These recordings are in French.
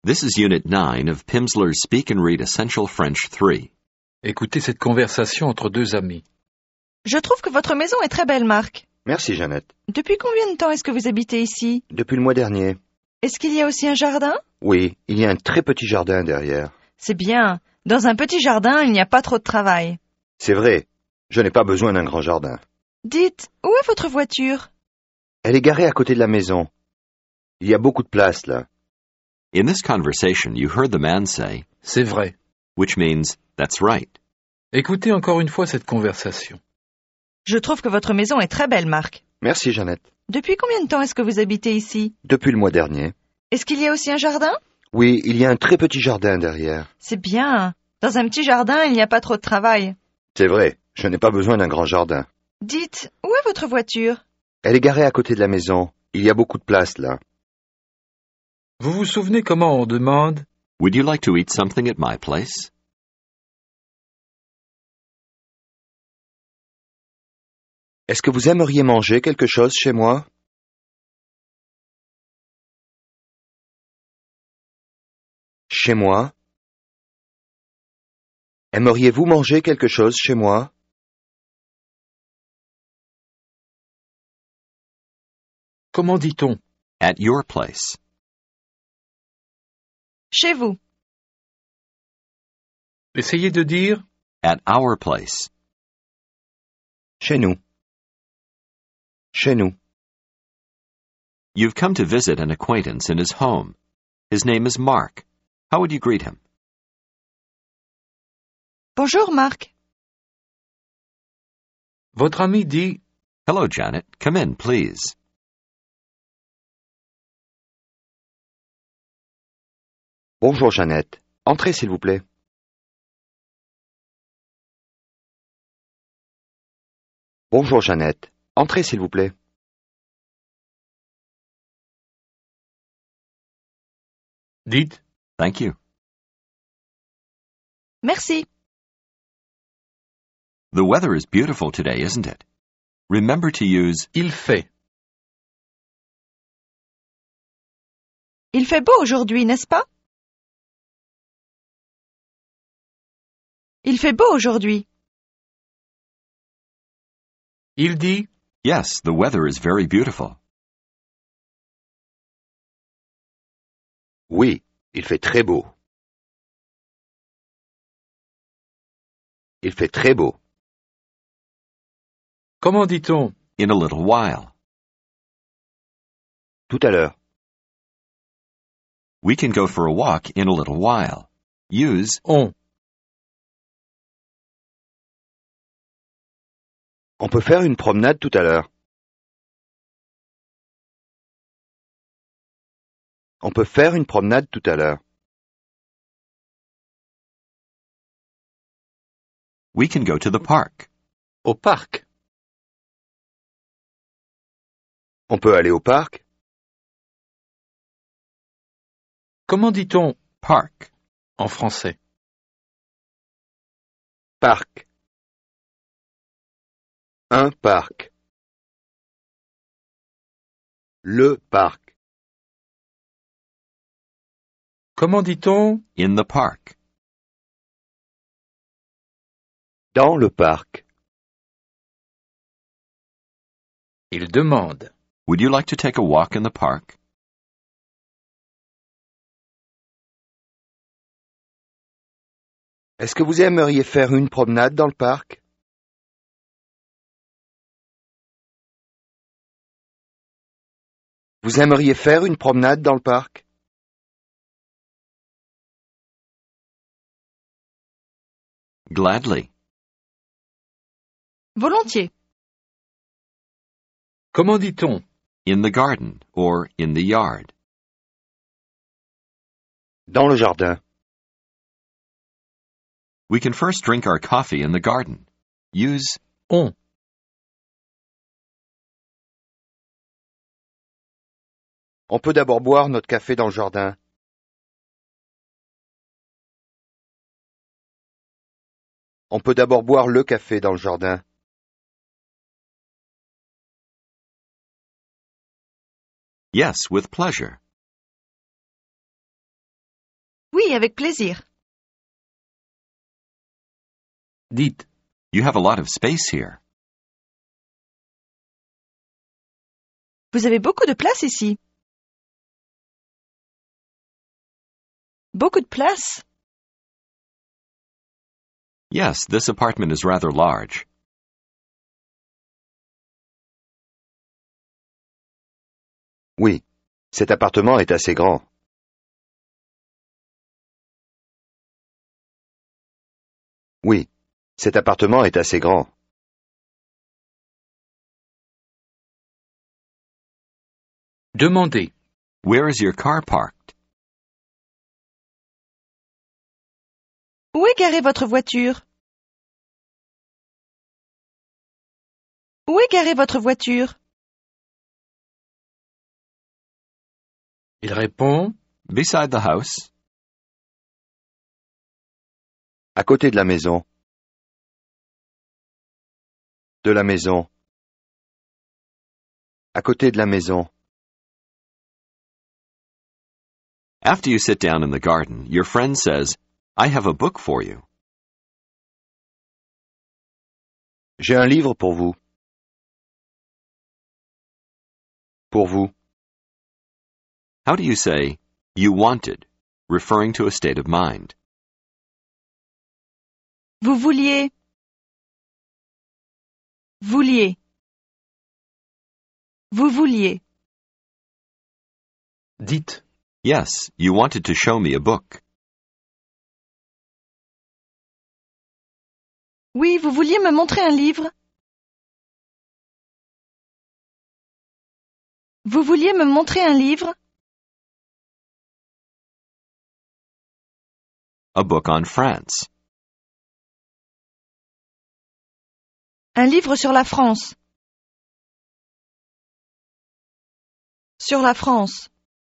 This is Unit 9 of Pimsleur's Speak and Read Essential French 3. Écoutez cette conversation entre deux amis. Je trouve que votre maison est très belle, Marc. Merci, Jeannette. Depuis combien de temps est-ce que vous habitez ici? Depuis le mois dernier. Est-ce qu'il y a aussi un jardin? Oui, il y a un très petit jardin derrière. C'est bien. Dans un petit jardin, il n'y a pas trop de travail. C'est vrai, je n'ai pas besoin d'un grand jardin. Dites, où est votre voiture? Elle est garée à côté de la maison. Il y a beaucoup de place là. In this conversation, you heard the man say, C'est vrai. which means, that's right. Écoutez encore une fois cette conversation. Je trouve que votre maison est très belle, Marc. Merci, Jeannette. Depuis combien de temps est-ce que vous habitez ici? Depuis le mois dernier. Est-ce qu'il y a aussi un jardin? Oui, il y a un très petit jardin derrière. C'est bien. Dans un petit jardin, il n'y a pas trop de travail. C'est vrai, je n'ai pas besoin d'un grand jardin. Dites, où est votre voiture? Elle est garée à côté de la maison. Il y a beaucoup de place là. Vous vous souvenez comment on demande Would you like to eat something at my place? Est-ce que vous aimeriez manger quelque chose chez moi? Chez moi? Aimeriez-vous manger quelque chose chez moi? Comment dit-on At your place. Chez vous. Essayez de dire At our place. Chez nous. Chez nous. You've come to visit an acquaintance in his home. His name is Mark. How would you greet him? Bonjour, Marc. Votre ami dit Hello, Janet. Come in, please. Bonjour, Jeannette. Entrez, s'il vous plaît. Bonjour, Jeannette. Entrez, s'il vous plaît. dites Thank you. Merci. The weather is beautiful today, isn't it? Remember to use il fait. Il fait beau aujourd'hui, n'est-ce pas? Il fait beau aujourd'hui. Il dit Yes, the weather is very beautiful. Oui, il fait très beau. Il fait très beau. Comment dit-on In a little while. Tout à l'heure. We can go for a walk in a little while. Use on On peut faire une promenade tout à l'heure. On peut faire une promenade tout à l'heure. We can go to the park. au parc. On peut aller au parc. Comment dit-on Park. en français? Parc. Un parc. Le parc. Comment dit-on In the park. Dans le parc. Il demande. Would you like to take a walk in the park? Est-ce que vous aimeriez faire une promenade dans le parc? Vous aimeriez faire une promenade dans le parc? Gladly. Volontiers. Comment dit-on In the garden or in the yard. Dans le jardin. We can first drink our coffee in the garden. Use on? On peut d'abord boire notre café dans le jardin. On peut d'abord boire le café dans le jardin. yes with pleasure. Oui, avec plaisir. Dites. You have a lot of space here. Vous avez beaucoup de place ici. Beaucoup de place? Yes, this apartment is rather large. Oui, cet appartement est assez grand. Oui, cet appartement est assez grand. Demandez. Where is your car parked? Où est garée votre voiture? Où est garée votre voiture? Il répond. Beside the house. À côté de la maison. De la maison. À côté de la maison. After you sit down in the garden, your friend says, I have a book for you. J'ai un livre pour vous. Pour vous. How do you say, you wanted, referring to a state of mind? Vous vouliez. Vouliez. Vous vouliez. Dites. Yes, you wanted to show me a book. Oui, vous vouliez me montrer un livre? Vous vouliez me montrer un livre? A book on France. Un livre sur la France. Sur la France.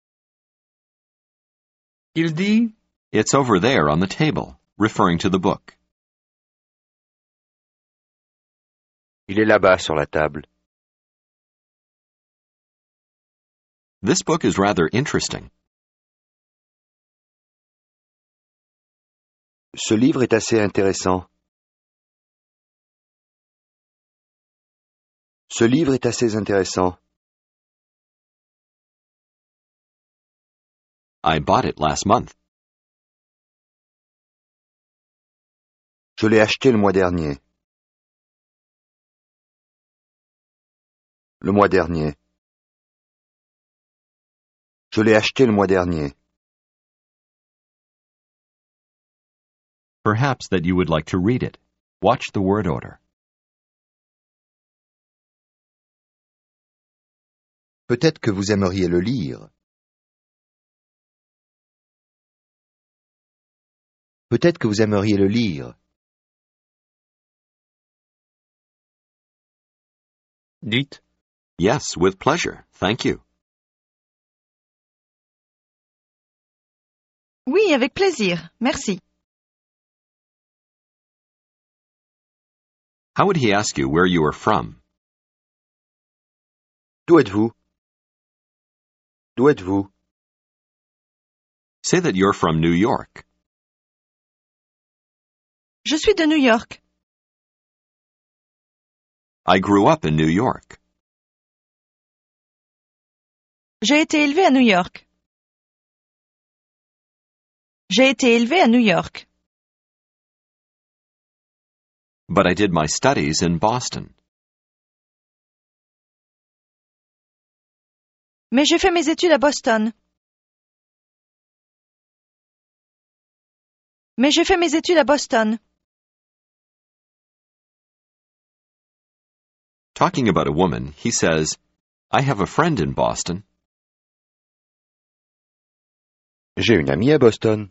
Il dit. It's over there on the table, referring to the book. Il est là-bas sur la table. This book is rather interesting. Ce livre est assez intéressant. Ce livre est assez intéressant. I bought it last month. Je l'ai acheté le mois dernier. Le mois dernier. Je l'ai acheté le mois dernier. Perhaps that you would like to read it. Watch the word order. Peut-être que vous aimeriez le lire. Peut-être que vous aimeriez le lire. Dites. Yes, with pleasure. Thank you. Oui, avec plaisir. Merci. How would he ask you where you are from? D'où êtes-vous? D'où êtes-vous? Say that you're from New York. Je suis de New York. I grew up in New York. J'ai été élevé à New York. J'ai été élevé à New York. But I did my studies in Boston. Mais j'ai fait mes études à Boston. Mais j'ai fait mes études à Boston. Talking about a woman, he says, I have a friend in Boston. J'ai une amie à Boston.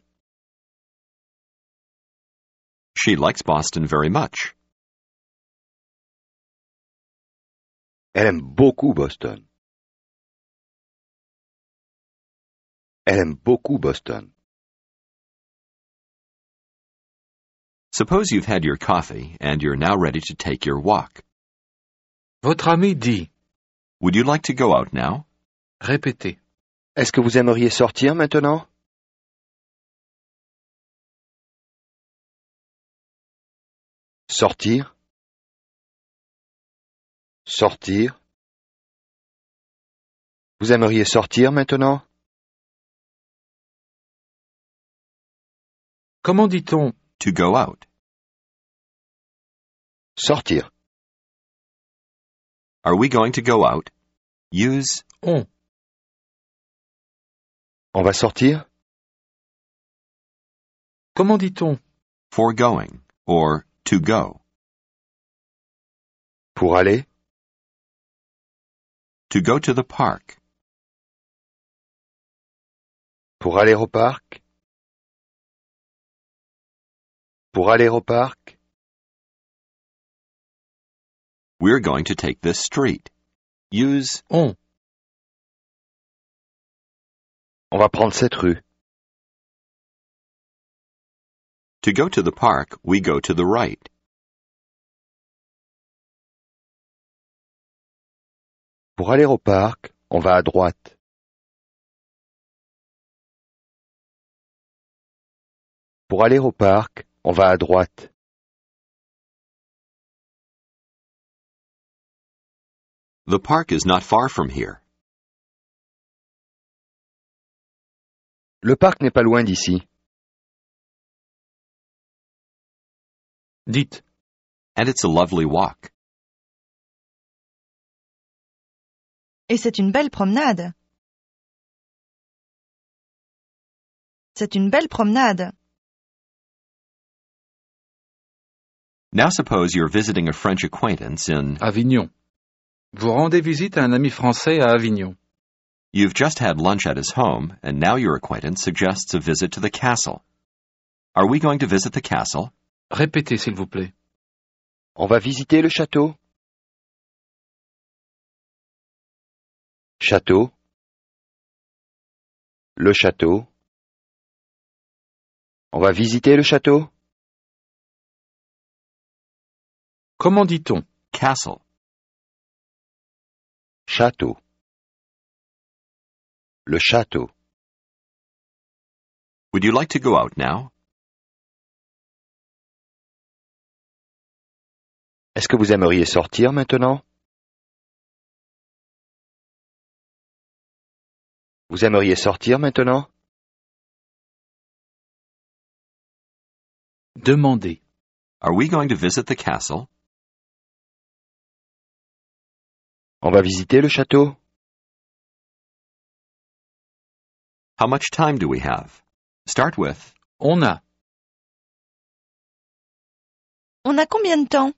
She likes Boston very much. Elle aime beaucoup Boston. Elle aime beaucoup Boston. Suppose you've had your coffee and you're now ready to take your walk. Votre ami dit. Would you like to go out now? Répétez. Est-ce que vous aimeriez sortir maintenant? Sortir. Sortir. Vous aimeriez sortir maintenant? Comment dit-on To go out. Sortir. Are we going to go out? Use on? On va sortir? Comment dit-on for going or to go. Pour aller? To go to the park. Pour aller au parc? Pour aller au parc? We're going to take this street. Use On. On va prendre cette rue. To go to the park, we go to the right. Pour aller au parc, on va à droite. Pour aller au parc, on va à droite. The park is not far from here. Le parc n'est pas loin d'ici. Dites. And it's a lovely walk. Et c'est une belle promenade. C'est une belle promenade. Now suppose you're visiting a French acquaintance in... Avignon. Vous rendez visite à un ami français à Avignon. You've just had lunch at his home, and now your acquaintance suggests a visit to the castle. Are we going to visit the castle? Répétez, s'il vous plaît. On va visiter le château. Château. Le château. On va visiter le château. Comment dit-on Castle. Château. Le château. Would you like to go out now? Est-ce que vous aimeriez sortir maintenant? Vous aimeriez sortir maintenant? Demandez. Are we going to visit the castle? On va visiter le château. How much time do we have? Start with On a. On a combien de temps?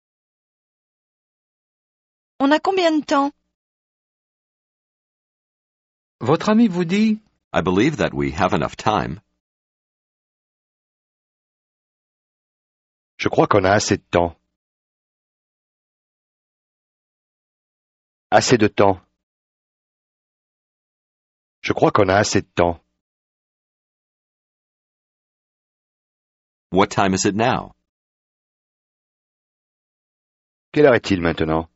On a combien de temps? Votre ami vous dit I believe that we have enough time. Je crois qu'on a assez de temps. Assez de temps. Je crois qu'on a assez de temps. What time is it now? Quelle heure est-il maintenant?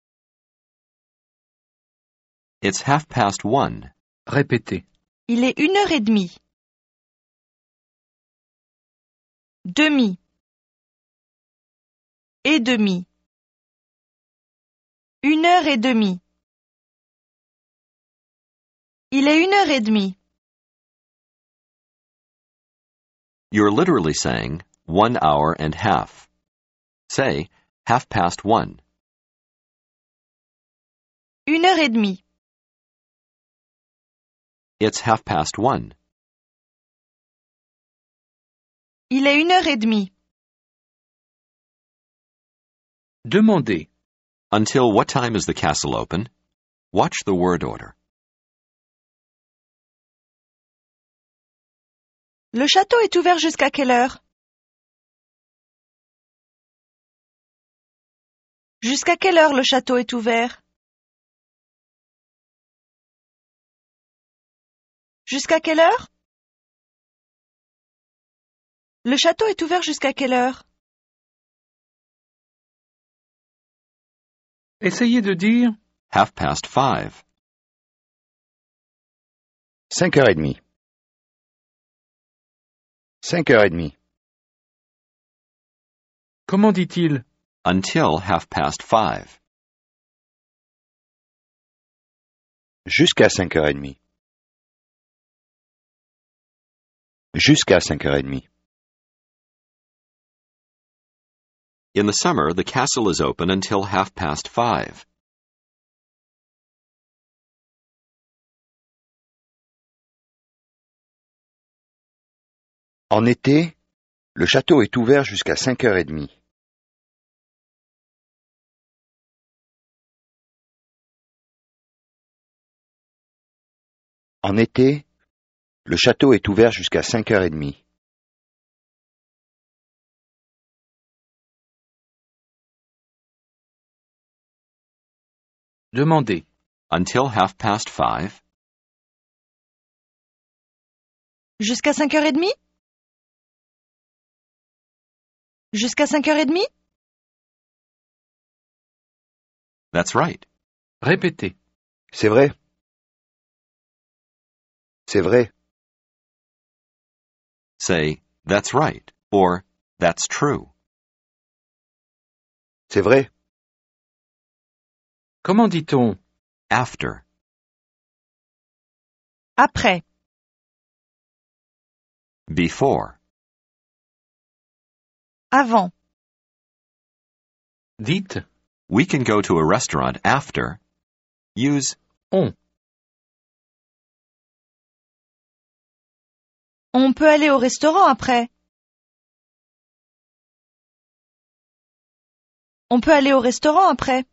It's 1:30. Répétez. Il est 1h30. Demi. Et demi. 1h30. Il est 1h30. You're literally saying 1 hour and half. Say 1:30. 1h30. It's 1:30. Il est 1h30. Demandez. Until what time is the castle open? Watch the word order. Le château est ouvert jusqu'à quelle heure? Jusqu'à quelle heure le château est ouvert? Jusqu'à quelle heure? Le château est ouvert jusqu'à quelle heure? Essayez de dire 5:30. 5h30. 5h30. Comment dit-il? Until 5:30. Jusqu'à 5h30. Jusqu'à 5h30. In the summer, the castle is open until 5:30. En été, le château est ouvert jusqu'à 5h30. En été, le château est ouvert jusqu'à 5h30. Demandez. Until 5:30. Jusqu'à 5h30? Jusqu'à 5h30? That's right. Répétez. C'est vrai. C'est vrai. Say, that's right, or that's true. C'est vrai. Comment dit-on? After. Après. Before. Avant. Dites We can go to a restaurant after. Use on. On peut aller au restaurant après. On peut aller au restaurant après.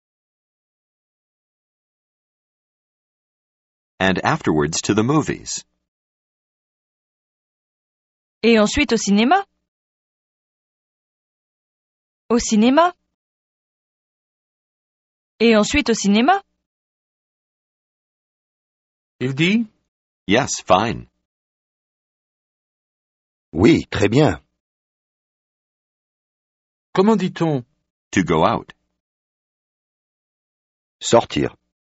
and afterwards to the movies. Et ensuite au cinéma. Au cinéma. Et ensuite au cinéma. Il dit Yes, fine. Oui, très bien. comment dit-on? To go out. Sortir.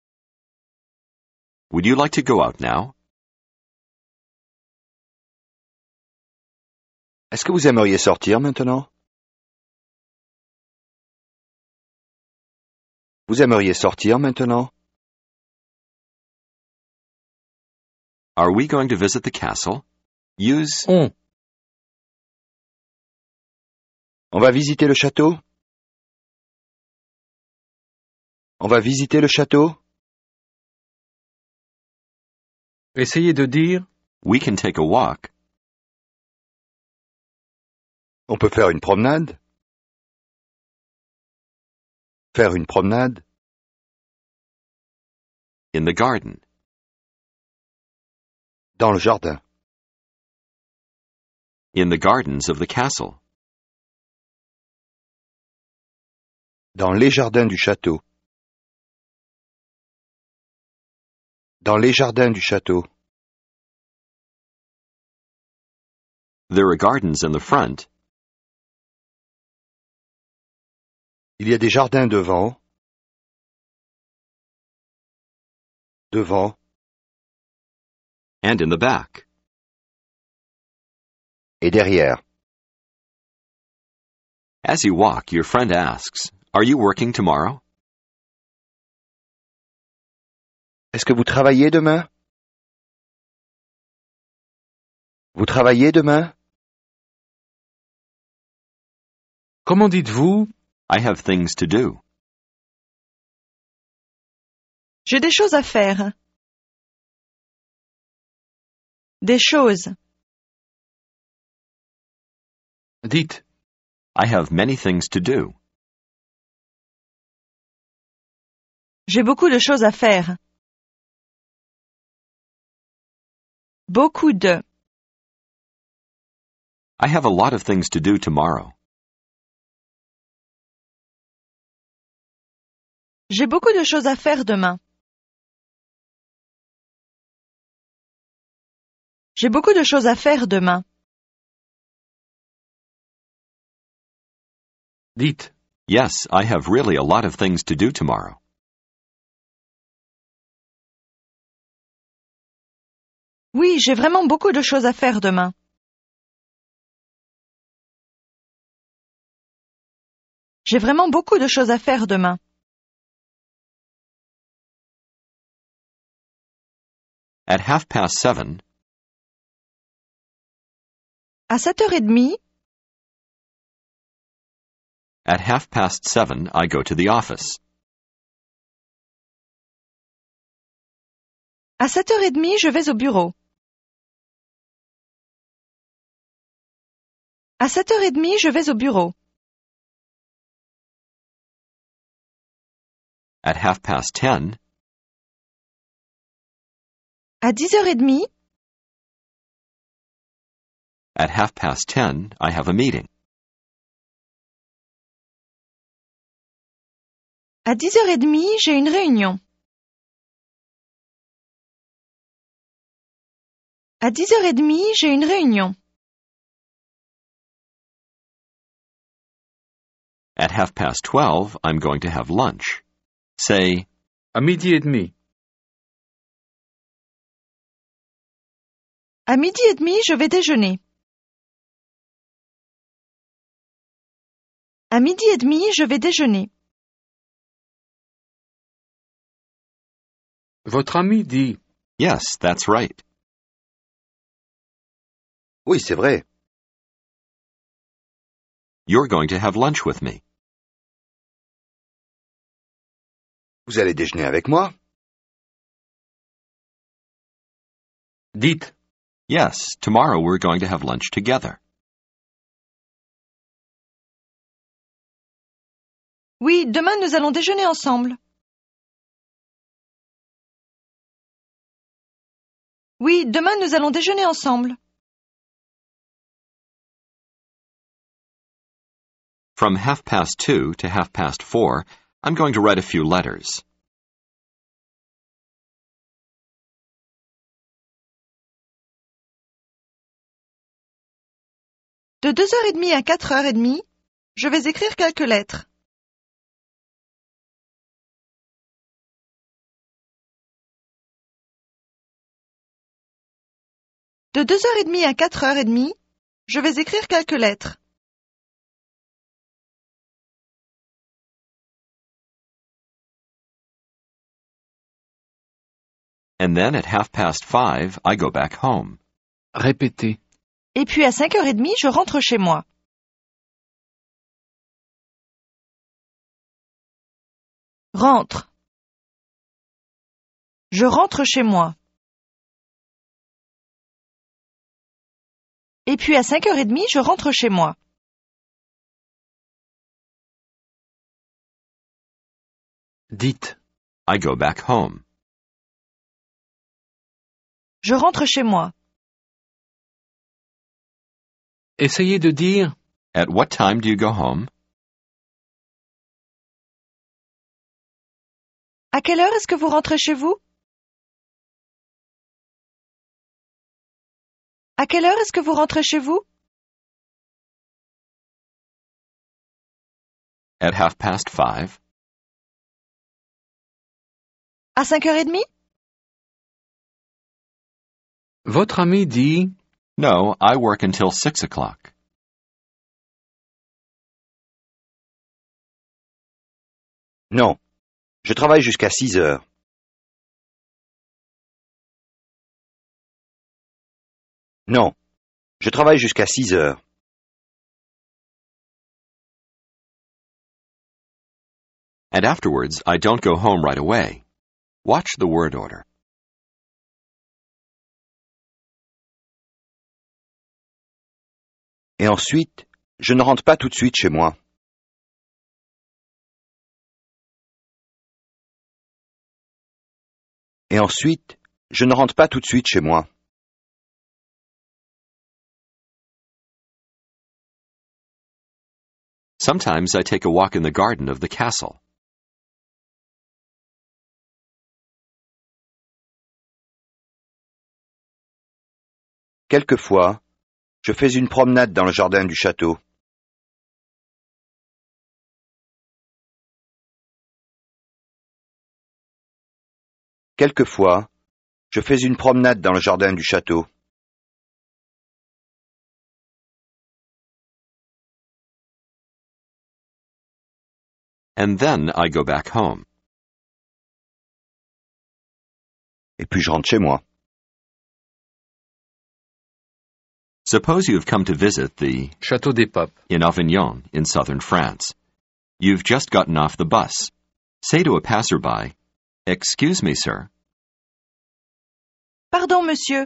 Would you like to go out now? Est-ce que vous aimeriez sortir maintenant? Vous aimeriez sortir maintenant? Are we going to visit the castle? Use On va visiter le château? On va visiter le château? Essayez de dire we can take a walk. On peut faire une promenade? Faire une promenade? In the garden. Dans le jardin. In the gardens of the castle. Dans les jardins du château. Dans les jardins du château. There are gardens in the front. Il y a des jardins devant. Devant. And in the back. Et derrière. As you walk, your friend asks, are you working tomorrow? Est-ce que vous travaillez demain? Vous travaillez demain? comment dites-vous? I have things to do. J'ai des choses à faire. Des choses. Dites I have many things to do. J'ai beaucoup de choses à faire. Beaucoup de. I have a lot of things to do tomorrow. J'ai beaucoup de choses à faire demain. J'ai beaucoup de choses à faire demain. dites Yes, I have really a lot of things to do tomorrow. Oui, j'ai vraiment beaucoup de choses à faire demain. J'ai vraiment beaucoup de choses à faire demain. At 7:30, À 7h30, at 7:30, I go to the office. à 7h30, je vais au bureau. À 7h30, je vais au bureau. At 10:30, À 10h30, at 10:30, I have a meeting. à 10h30, j'ai une réunion. À 10h30, j'ai une réunion. At 12:30, I'm going to have lunch. Say, À midi et demi. À midi et demi, je vais déjeuner. À midi et demi, je vais déjeuner. Votre ami dit yes, that's right. Oui, c'est vrai. You're going to have lunch with me. Vous allez déjeuner avec moi? dites Yes, tomorrow we're going to have lunch together. Oui, demain nous allons déjeuner ensemble. Oui, demain nous allons déjeuner ensemble. From 2:30 to 4:30, I'm going to write a few letters. De 2h30 à 4h30, je vais écrire quelques lettres. De 2h30 à 4h30, je vais écrire quelques lettres. And then at 5:30, I go back home. répétez. Et puis à 5h30, je rentre chez moi. Rentre. Je rentre chez moi. Et puis à 5h30, je rentre chez moi. Dites I go back home. Je rentre chez moi. essayez de dire At what time do you go home? À quelle heure est-ce que vous rentrez chez vous? À quelle heure est-ce que vous rentrez chez vous? At 5:30. À 5h30? votre ami dit No, I work until 6:00. Non. Je travaille jusqu'à 6 heures. Non. Je travaille jusqu'à 6 heures. And afterwards, I don't go home right away. Watch the word order. Et ensuite, je ne rentre pas tout de suite chez moi. Et ensuite, je ne rentre pas tout de suite chez moi. Sometimes I take a walk in the garden of the castle. Quelquefois, je fais une promenade dans le jardin du château. Quelquefois, je fais une promenade dans le jardin du château. and then I go back home. Et puis je rentre chez moi. Suppose you have come to visit the Château des Papes. in Avignon, in southern France. You've just gotten off the bus. Say to a passerby, "Excuse me, sir." Pardon, monsieur.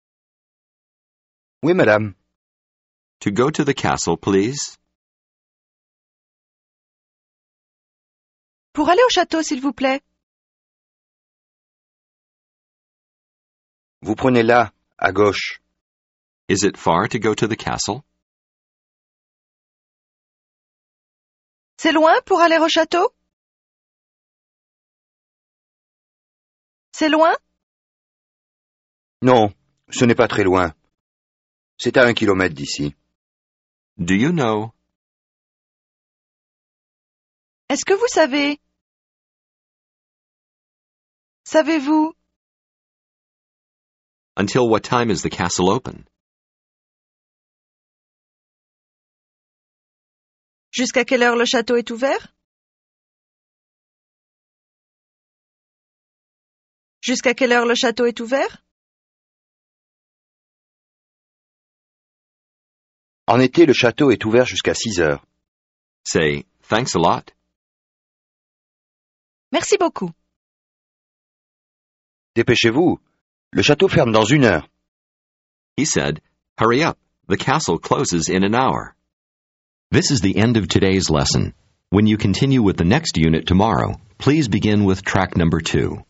Oui, madame. To go to the castle, please. Pour aller au château, s'il vous plaît. Vous prenez là, à gauche. Is it far to go to the castle? C'est loin pour aller au château? C'est loin? Non, ce n'est pas très loin. C'est à 1 kilomètre d'ici. Do you know? Est-ce que vous savez? Savez-vous? Until what time is the castle open? Jusqu'à quelle heure le château est ouvert? Jusqu'à quelle heure le château est ouvert? En été, le château est ouvert jusqu'à 6 heures. Say, "Thanks a lot." Merci beaucoup. Dépêchez-vous. Le château ferme dans 1 heure. He said, "Hurry up. The castle closes in an hour." This is the end of today's lesson. When you continue with the next unit tomorrow, please begin with track number 2.